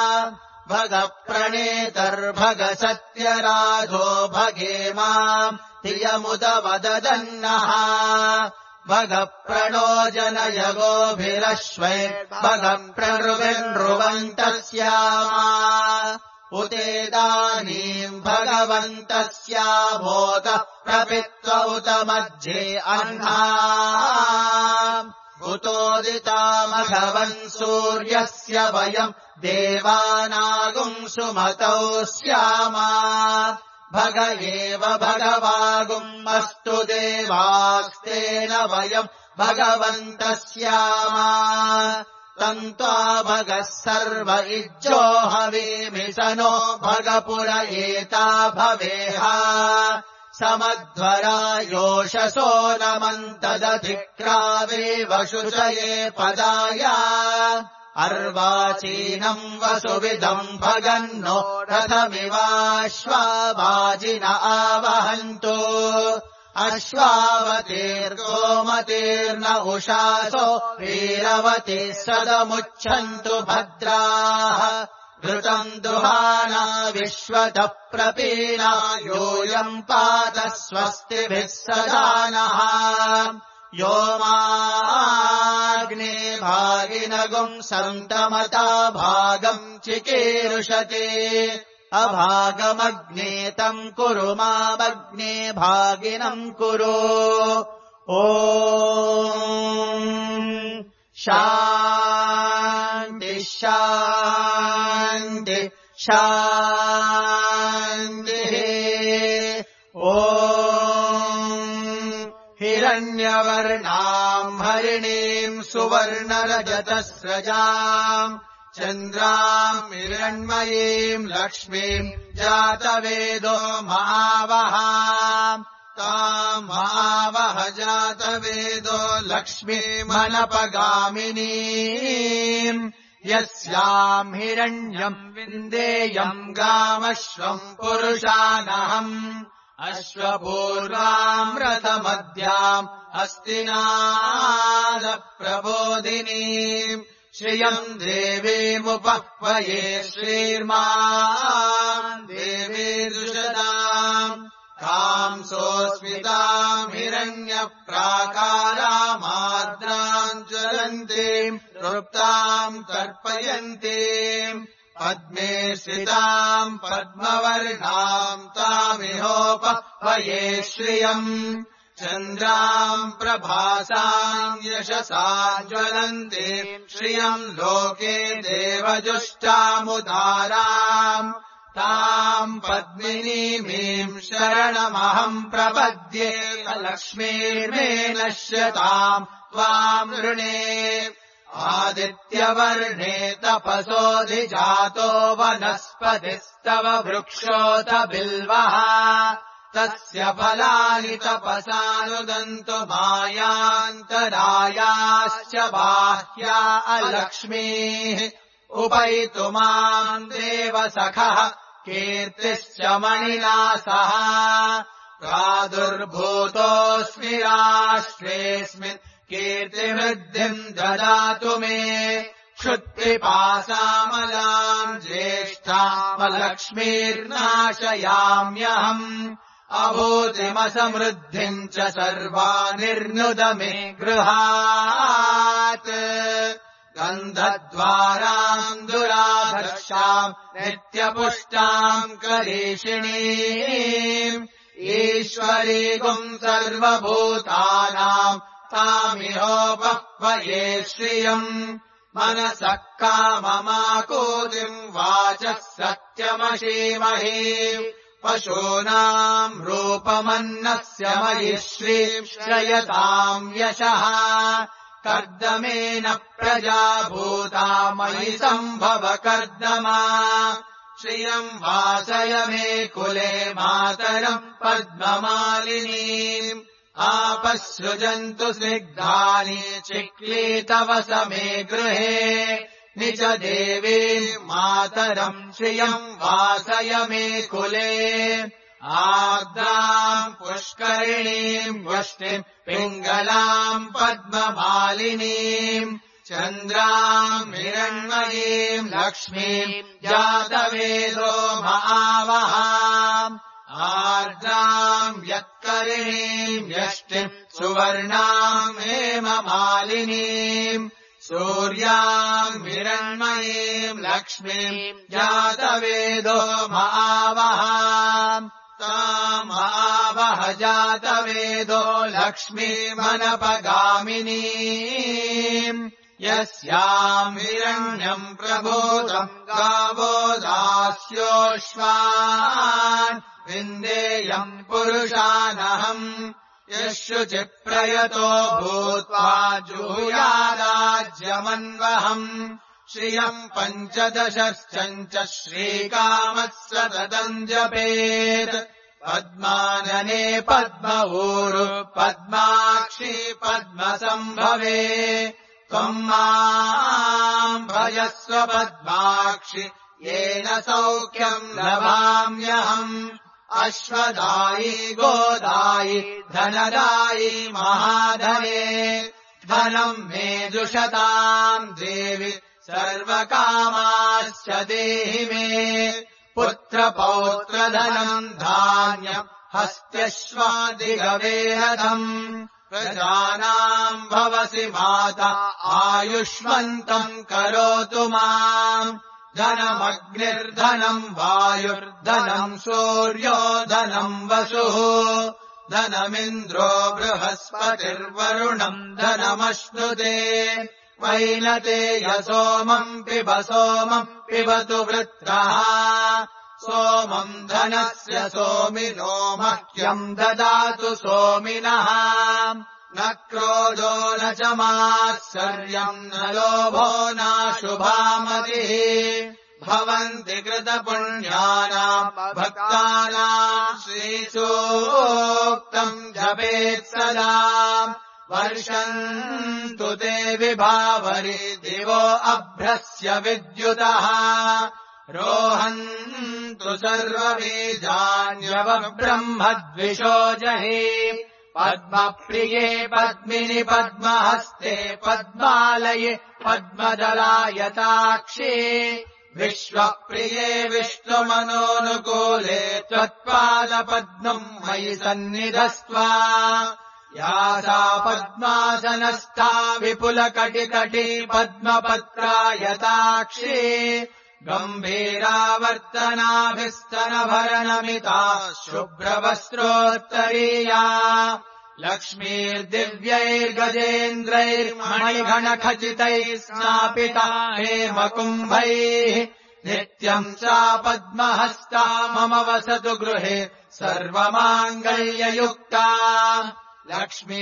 भगप्रणेतर्भगसत्यराजो भगेमाम् तियमुदवदन्नः भगप्रणो जनयगोभिरश्वै भगप्रणृविन्रुवन्तस्यामा उतेदानीम् भगवन्तस्याभोतः प्रपित्व उत मध्ये अह्ना उतोदितामघवन् सूर्यस्य वयम् देवानागुम् सुमतौ स्यामा भग एव भगवागुम् अस्तु देवास्तेन वयम् भगवन्तः स्यामा तन्त्वा भगः सर्व इज्जो हवीमि स नो भगपुर एता भवेह समध्वरा योषसो नमन्तदधिक्रावेव शुचये पदाय अर्वाचीनम् वसुविदम् भगन्नो रथमिवाश्वावाजिन आवहन्तु अश्वावतीर्गोमतीर्न उषासो वीरवती सदमुच्छन्तु भद्राः घृतम् दुहाना विश्वतः प्रपीना यूयम् पात स्वस्तिभिः सदा नः यो माग्ने भागिनगुम् सन्तमता भागम् चिकीर्षति अभागमग्ने तम् कुरु मामग्ने भागिनम् कुरु ॐ शान्ति शान्ति शान्तिः ॐ हिरण्यवर्णाम् हरिणीम् सुवर्णरजतस्रजाम् चन्द्राम् हिरण्मयीम् लक्ष्मीम् जातवेदो महावहाम् ताम् महावह जातवेदो लक्ष्मीमनपगामिनीम् यस्याम् हिरण्यम् विन्देयम् गामश्वम् पुरुषानहम् अश्वपूर्वाम् रथमध्याम् हस्तिनादप्रबोधिनीम् श्रियम् देवीमुपह्वये श्रीर्माम् देवी दुषदाम् ताम् सोऽस्मिताम् हिरण्यप्राकारामार्द्राम् ज्वलन्तीम् तृप्ताम् तर्पयन्तीम् पद्मे स्थिताम् पद्मवर्णाम् तामिहोपह्वये श्रियम् चन्द्राम् प्रभासाम् यशसा ज्वलन्तीम् श्रियम् लोके देवजुष्टामुदाराम् ताम् पद्मिनीमीम् शरणमहम् प्रपद्ये लक्ष्मीर्मे नश्यताम् त्वाम् ऋणे आदित्यवर्णे तपसोऽधिजातो वनस्पतिस्तव वृक्षोत बिल्वः तस्य फलानि तपसानुदन्तु मायान्तरायाश्च बाह्या अलक्ष्मीः उपैतु माम् देवसखः कीर्तिश्च मणिनासः प्रादुर्भूतोऽस्मि राष्ट्रेऽस्मिन् कीर्तिवृद्धिम् ददातु मे क्षुत्पिपासामलाम् ज्येष्ठामलक्ष्मीर्नाशयाम्यहम् अभूतिमसमृद्धिम् च सर्वानिर्नुद मे गृहात् गन्धद्वाराम् दुराधर्षाम् नित्यपुष्टाम् करीषिणीम् ईश्वरीगुम् सर्वभूतानाम् तामिहोपह्वये श्रियम् मनसः काममाकूतिम् वाचः सत्यमशीमहि पशूनाम् रूपमन्नस्य मयि श्रीम् श्रयताम् यशः कर्दमेन प्रजा भूता मयि सम्भव कर्दमा श्रियम् वासय मे कुले मातरम् पद्ममालिनीम् आपसृजन्तु स्निग्धानि चिक्लीतव समे गृहे निज देवीम् मातरम् श्रियम् वासय मे कुले आर्द्राम् पुष्करिणीम् वष्टिम् पिङ्गलाम् पद्ममालिनीम् चन्द्राम् हिरण्मयीम् लक्ष्मीम् जातवेदो महावहाम् आर्द्राम् यत्करिणीम् यष्टिम् सुवर्णाम् हेममालिनीम् सूर्याम् हिरण्मयीम् लक्ष्मीम् जातवेदो महावहाम् तामावह जातवेदो लक्ष्मीमनपगामिनीम् यस्याम् हिरण्यम् प्रभूतम् गावो दास्योऽश्वान् विन्देयम् पुरुषानहम् यशुचिप्रयतो भूत्वा जुहुयादाज्यमन्वहम् श्रियम् पञ्चदशश्चञ्च श्रीकामः सततम् जपेत् पद्मानने पद्मऊरु पद्माक्षी पद्मसम्भवे त्वम् माम् भजस्व पद्माक्षि येन सौख्यम् लभाम्यहम् अश्वदायी गोदायि धनदायि महाधने धनम् मे जुषताम् देवि सर्वकामाश्च देहि मे पुत्रपौत्रधनम् धान्यम् हस्त्यश्वादिगवेहदम् प्रजानाम् भवसि माता आयुष्मन्तम् करोतु माम् धनमग्निर्धनम् वायुर्धनम् सूर्यो धनम् वसुः धनमिन्द्रो बृहस्पतिर्वरुणम् धनमश्नुते वैनते यसोमम् पिब सोमम् पिबतु वृत्रः सोमम् धनस्य सोमिनो मह्यम् ददातु सोमिनः न क्रोधो न च मात्सर्यम् न लोभो नाशुभामतिः भवन्ति कृतपुण्यानाम् भक्तानाम् श्रीसूक्तम् जपेत् सदा वर्षन्तु ते विभावरि दिवो अभ्रस्य विद्युतः रोहन्तु सर्वबीजान्यवब्रह्मद्विषो जहि पद्मप्रिये पद्मिनि पद्महस्ते पद्मालये पद्मदलायताक्षी विश्वप्रिये विष्णुमनोनुकूले त्वत्पादपद्मम् मयि सन्निधस्त्वा या सा पद्मासनस्था विपुलकटिकटी पद्मपत्रायताक्षी गम्भीरावर्तनाभिस्तनभरणमिता शुभ्रवस्त्रोत्तरीया लक्ष्मीर्दिव्यैर्गजेन्द्रैर्मणिघनखचितैः स्नापिता हेमकुम्भैः नित्यम् सा पद्महस्ता मम वसतु गृहे सर्वमाङ्गल्ययुक्ता लक्ष्मी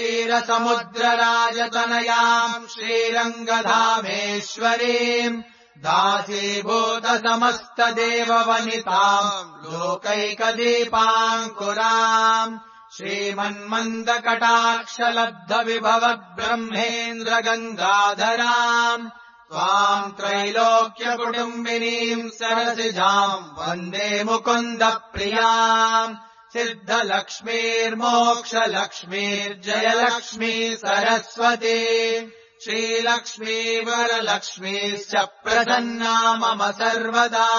क्षीरसमुद्रराजतनयाम् श्रीरङ्गधामेश्वरीम् दासीभूतसमस्तदेववनिताम् लोकैकदीपाङ्कुराम् श्रीमन्मन्दकटाक्षलब्धविभव ब्रह्मेन्द्रगङ्गाधराम् त्वाम् त्रैलोक्यकुटुम्बिनीम् सरसिजाम् वन्दे मुकुन्दप्रियाम् सिद्धलक्ष्मीर्मोक्षलक्ष्मीर्जयलक्ष्मी सरस्वती श्रीलक्ष्मी वरलक्ष्मीश्च प्रसन्ना मम सर्वदा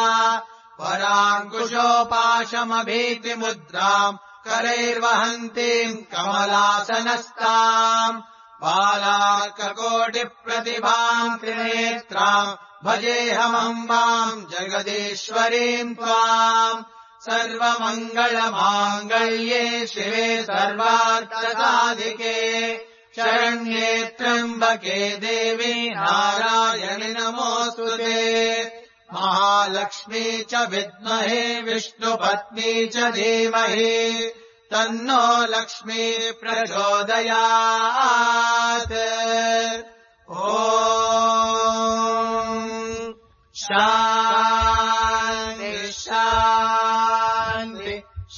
वराङ्कुशोपाशमभीतिमुद्राम् करैर्वहन्तीम् कमलासनस्ताम् बालार्ककोटिप्रतिभाम् त्रिनेत्राम् भजेऽहमम्बाम् जगदीश्वरीम् त्वाम् सर्वमङ्गलमाङ्गल्ये शिवे सर्वार्थसाधिके शरण्ये त्र्यम्बके देवी नारायणि नमोऽस्तुते महालक्ष्मी च विद्महे विष्णुपत्नी च धीमहि तन्नो लक्ष्मी प्रचोदयात् ॐ शान्ति शान्ति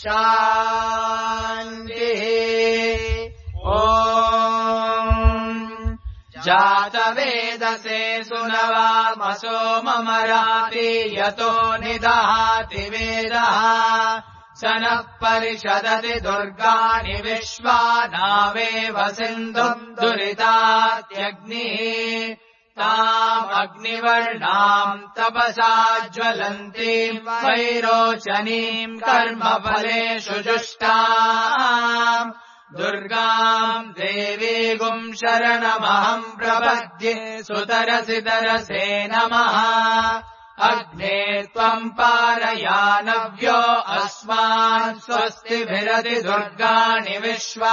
शान्तिः ॐ जातवेदसे सुनवामसो ममराति यतो निदहाति वेदः स नः परिषदति दुर्गाणि विश्वानावेव सिन्धुम् दुरितात्यग्निः तामग्निवर्णाम् तपसा ज्वलन्तीम् वैरोचनीम् कर्मफलेषु जुष्टाम् दुर्गाम् देवीगुम् शरणमहम् प्रपद्ये सुतरसि तरसे नमः अग्ने त्वम् पारयानव्यो अस्मान् स्वस्तिभिरति दुर्गाणि विश्वा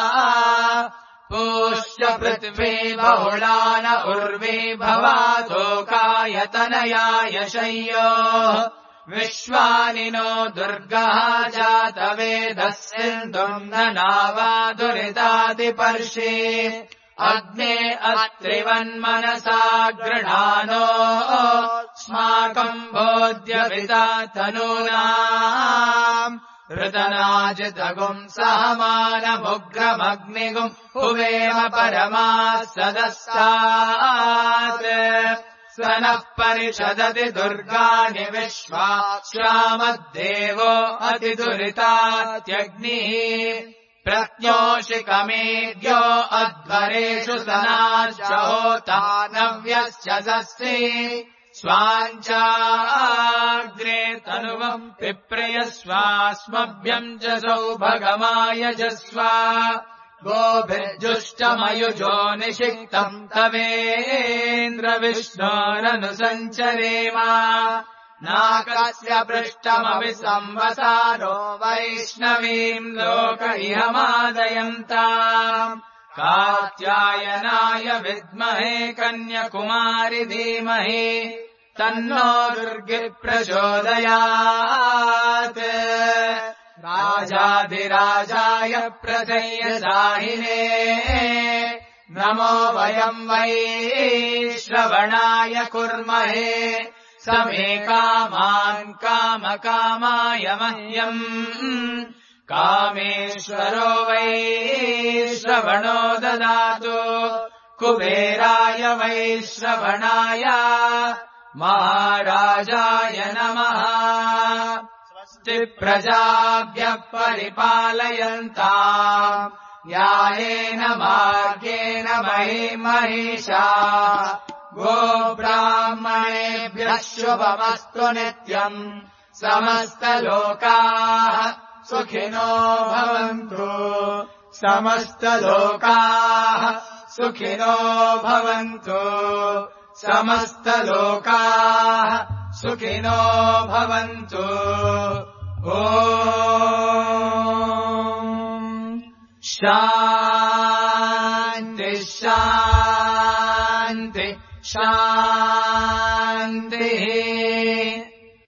पूश्च पृथ्वी बहुलान उर्वी भवातोकायतनयाय शय्योः विश्वानि नो दुर्गः जातवेदः सिन्धुम् न नावा दुरितादिपर्षि अग्ने अस्त्रिवन्मनसा गृणानो स्माकम् बोध्यविता तनूनाम् ऋतनाजितगुम् सहमानमुग्रमग्निगुम् हुवेम परमाः सदस्तात् स नः परिषदति दुर्गाणि विश्वा श्यामद्देवो अतिदुरितात्यग्निः प्रत्योषिकमेद्यो अध्वरेषु सनाश्च होता नव्यश्च सस्ति स्वाञ्चाग्रे तनुवम् पिप्रयस्वास्मभ्यम् च सौभगमायजस्व गोभिर्जुष्टमयुजो निषिक्तम् तवेन्द्रविष्णोरनुसञ्चरेम नाकस्य पृष्ठमपि संवसारो वैष्णवीम् लोक इहमादयन्ताम् कात्यायनाय विद्महे कन्याकुमारि धीमहि तन्नो दुर्गे प्रचोदयात् राजाधिराजाय प्रसय्यदाहिने नमो वयम् वै श्रवणाय कुर्महे समे कामान् कामकामाय मह्यम् कामेश्वरो वै श्रवणो ददातु कुबेराय वै श्रवणाय महाराजाय नमः स्वस्ति प्रजाभ्यः परिपालयन्ताम् न्यायेन मार्गेण महीं महिषा गोब्राह्मणेभ्यः शुभमस्तु नित्यम् समस्तलोकाः सुखिनो भवन्तु समस्तलोकाः सुखिनो भवन्तु समस्तलोकाः सुखिनो भवन्तु ॐ शान्ति शान्ति शान्तिः